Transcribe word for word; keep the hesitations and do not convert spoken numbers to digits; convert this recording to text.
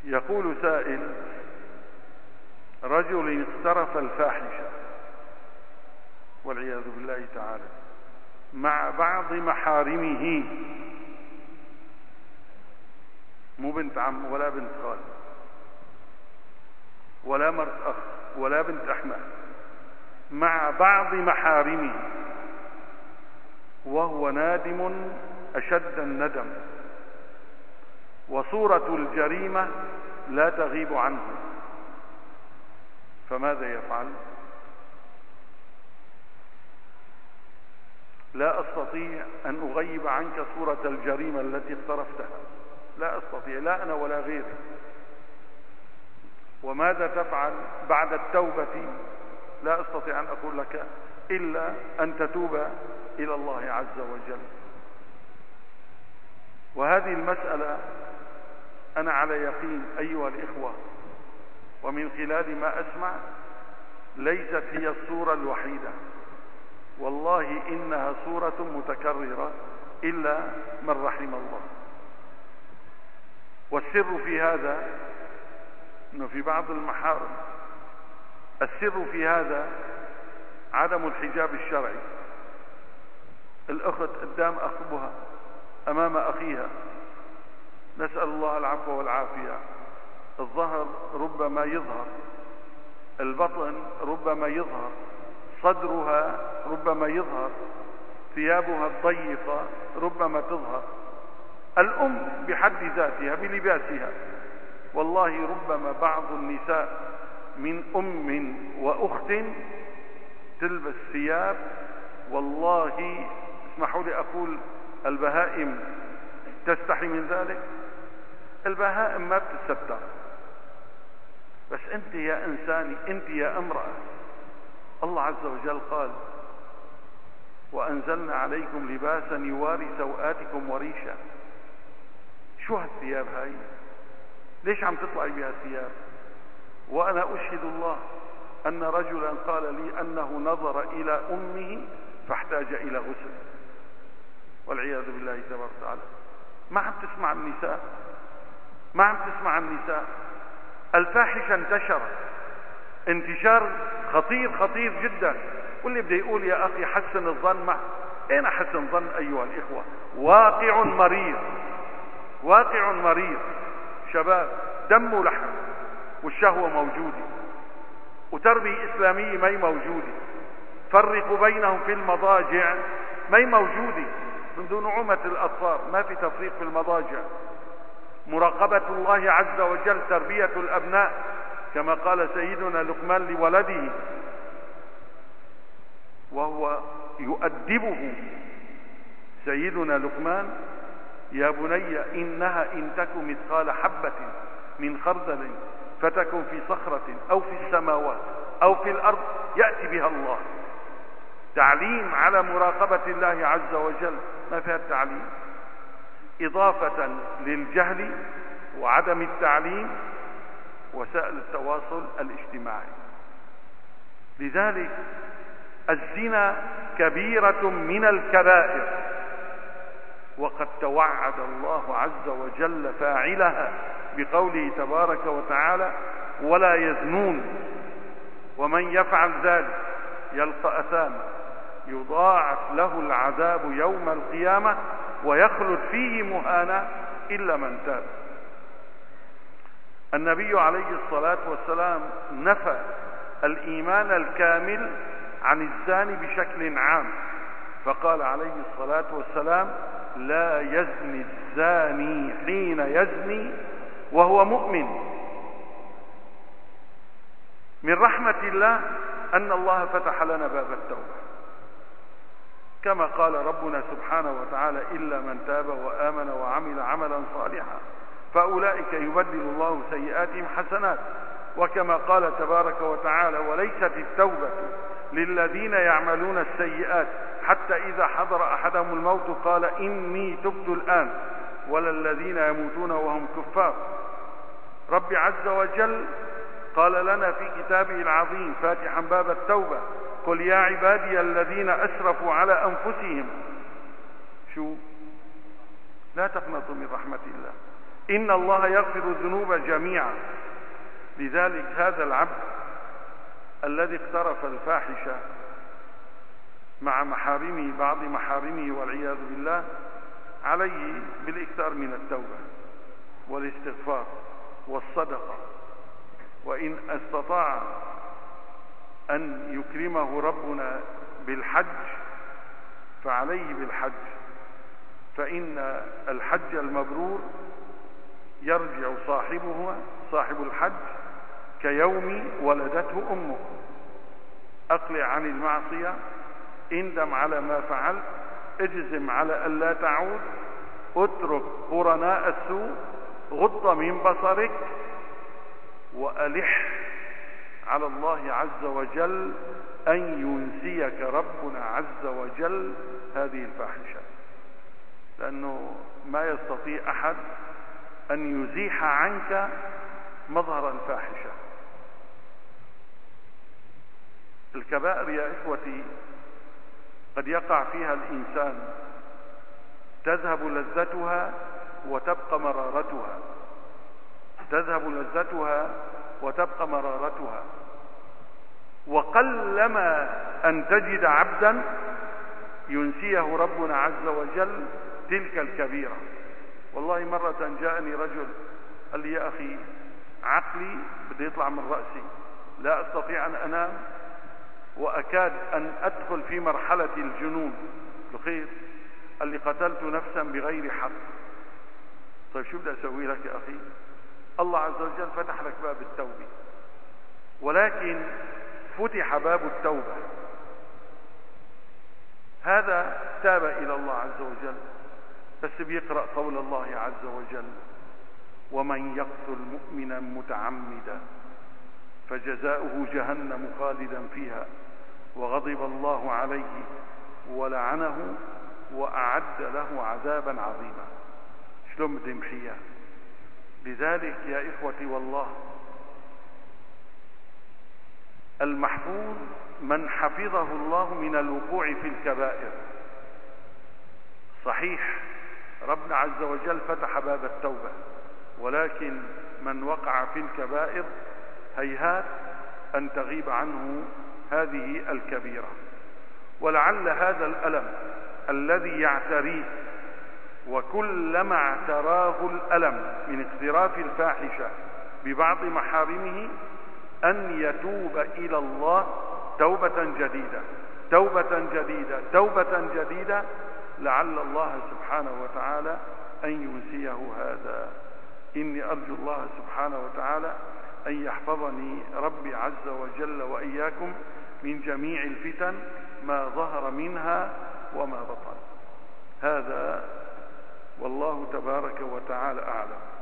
يقول سائل: رجل اقترف الفاحشة والعياذ بالله تعالى مع بعض محارمه، مو بنت عم ولا بنت خال ولا مرت أخ ولا بنت أحمد، مع بعض محارمه، وهو نادم أشد الندم، وصورة الجريمة لا تغيب عنه، فماذا يفعل؟ لا أستطيع أن أغيب عنك صورة الجريمة التي اقترفتها، لا أستطيع، لا أنا ولا غيري. وماذا تفعل بعد التوبة؟ لا أستطيع أن أقول لك إلا أن تتوب إلى الله عز وجل. وهذه المسألة أنا على يقين أيها الإخوة، ومن خلال ما أسمع، ليست هي الصورة الوحيدة، والله إنها صورة متكررة إلا من رحم الله. والسر في هذا أنه في بعض المحارم السر في هذا عدم الحجاب الشرعي. الأخت قدام أخوها، أمام أخيها، نسأل الله العفو والعافية. الظهر ربما يظهر، البطن ربما يظهر، صدرها ربما يظهر، ثيابها الضيقة ربما تظهر. الأم بحد ذاتها بلباسها، والله ربما بعض النساء من أم وأخت تلبس ثياب، والله اسمحوا لي أقول البهائم تستحي من ذلك. البهائم ما بتستر، بس أنت يا إنساني، أنت يا امرأة، الله عز وجل قال: وأنزلنا عليكم لباسا يواري سوآتكم وريشا. شو هالثياب هاي؟ ليش عم تطلعي بها الثياب؟ وأنا أشهد الله أن رجلا قال لي أنه نظر إلى أمه فاحتاج إلى غسل، والعياذ بالله تبارك وتعالى. ما عم تسمع النساء، ما عم تسمع النساء. الفاحشة انتشرت انتشار خطير خطير جدا. واللي بده يقول يا أخي حسن الظن مع أين حسن ظن أيها الإخوة؟ واقع مريض، واقع مريض. شباب دم ولحم، والشهوة موجودة، وتربية إسلامية ما هي موجودة، فرقوا بينهم في المضاجع ما هي موجودة. منذ نعومة الأطفال ما في تفريق في المضاجع. مراقبة الله عز وجل، تربية الأبناء كما قال سيدنا لقمان لولده وهو يؤدبه، سيدنا لقمان: يا بني إنها إن تك مثقال حبة من خردل فتكن في صخرة أو في السماوات أو في الأرض يأتي بها الله. تعليم على مراقبة الله عز وجل، ما فيها التعليم، إضافة للجهل وعدم التعليم وسائل التواصل الاجتماعي. لذلك الزنا كبيرة من الكبائر، وقد توعد الله عز وجل فاعلها بقوله تبارك وتعالى: ولا يزنون ومن يفعل ذلك يلقى أثاما يضاعف له العذاب يوم القيامة ويخلد فيه مهانا إلا من تاب. النبي عليه الصلاة والسلام نفى الإيمان الكامل عن الزاني بشكل عام، فقال عليه الصلاة والسلام: لا يزني الزاني حين يزني وهو مؤمن. من رحمة الله أن الله فتح لنا باب التوبة، كما قال ربنا سبحانه وتعالى: إلا من تاب وآمن وعمل عملا صالحا فأولئك يبدل الله سيئاتهم حسنات. وكما قال تبارك وتعالى: وليست التوبة للذين يعملون السيئات حتى إذا حضر أحدهم الموت قال إني تبت الآن، ولا الذين يموتون وهم كفار. رب عز وجل قال لنا في كتابه العظيم فاتحا باب التوبة: قل يا عبادي الذين أسرفوا على أنفسهم شو لا تقنطوا من رحمة الله إن الله يغفر الذنوب جميعا. لذلك هذا العبد الذي اقترف الفاحشة مع محارمه بعض محارمه والعياذ بالله عليه بالإكثار من التوبة والاستغفار والصدقة، وإن استطاع أن يكرمه ربنا بالحج فعليه بالحج، فإن الحج المبرور يرجع صاحبه صاحب الحج كيوم ولدته أمه. أقلع عن المعصية، اندم على ما فعلت، اجزم على ألا تعود، اترك قرناء السوء، غض من بصرك، وألح على الله عز وجل أن ينسيك ربنا عز وجل هذه الفاحشة، لأنه ما يستطيع أحد أن يزيح عنك مظهر الفاحشة. الكبائر يا إخوتي قد يقع فيها الإنسان تذهب لذتها وتبقى مرارتها، تذهب لذتها وتبقى مرارتها، وقلما أن تجد عبدا ينسيه ربنا عز وجل تلك الكبيرة. والله مرة جاءني رجل قال لي يا أخي عقلي بده يطلع من رأسي، لا أستطيع أن أنام وأكاد أن أدخل في مرحلة الجنون. بخير؟ قال لي قتلت نفسا بغير حق. طيب شو بدي أسوي لك يا أخي؟ الله عز وجل فتح لك باب التوبة، ولكن فتح باب التوبة، هذا تاب إلى الله عز وجل، بس بيقرأ قول الله عز وجل ومن يقتل مؤمنا متعمدا فجزاؤه جهنم خالدا فيها وغضب الله عليه ولعنه وأعد له عذابا عظيما. شلون بدي امحيها؟ لذلك يا إخوتي والله المحفوظ من حفظه الله من الوقوع في الكبائر. صحيح ربنا عز وجل فتح باب التوبة، ولكن من وقع في الكبائر هيهات أن تغيب عنه هذه الكبيرة. ولعل هذا الألم الذي يعتريه وكلما اعتراه الألم من اقتراف الفاحشة ببعض محارمه أن يتوب إلى الله توبة جديدة توبة جديدة توبة جديدة، لعل الله سبحانه وتعالى أن ينسيه هذا. إني أرجو الله سبحانه وتعالى أن يحفظني ربي عز وجل وإياكم من جميع الفتن ما ظهر منها وما بطن. هذا والله تبارك وتعالى أعلم.